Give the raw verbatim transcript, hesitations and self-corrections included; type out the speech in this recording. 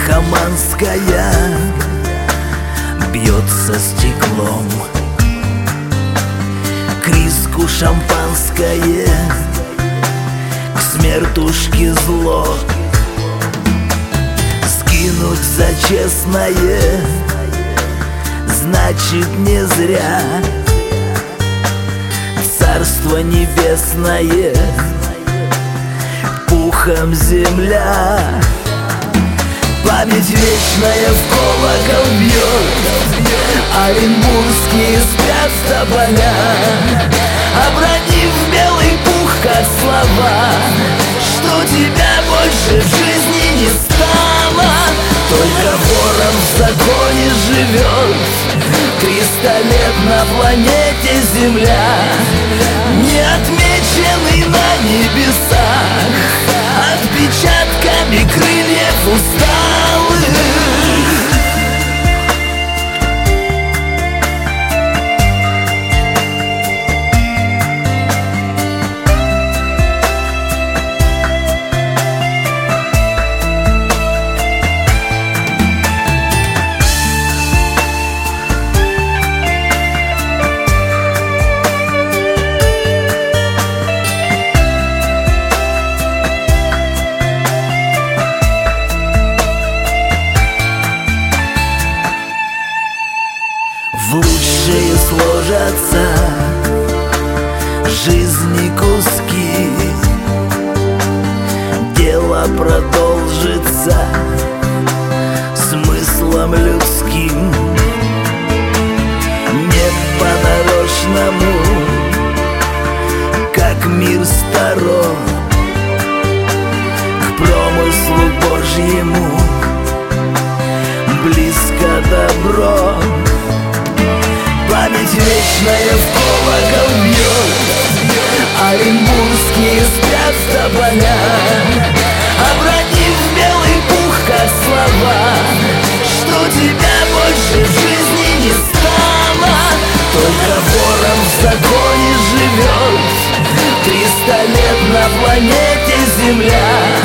Лихоманская бьется стеклом, к риску шампанское, к смертушке зло. Скинуть за честное значит не зря. Царство небесное, пухом земля. Память вечная в колокол бьет, оренбургские спят тополя, обронив белый пух, как слова, что тебя больше в жизни не стало. Только ворон в законе живет, триста лет на планете Земля, не отмеченный на небесах отпечатками крыльев усталых. В лучшие сложатся жизни куски, дело продолжится смыслом людским. Не по-нарочному, как мир сторон, к промыслу Божьему близко добро. Память вечная в колокол бьет, оренбургские спят тополя, обронив белый пух, как слова, что тебя больше в жизни не стало. Только ворон в законе живет, триста лет на планете Земля,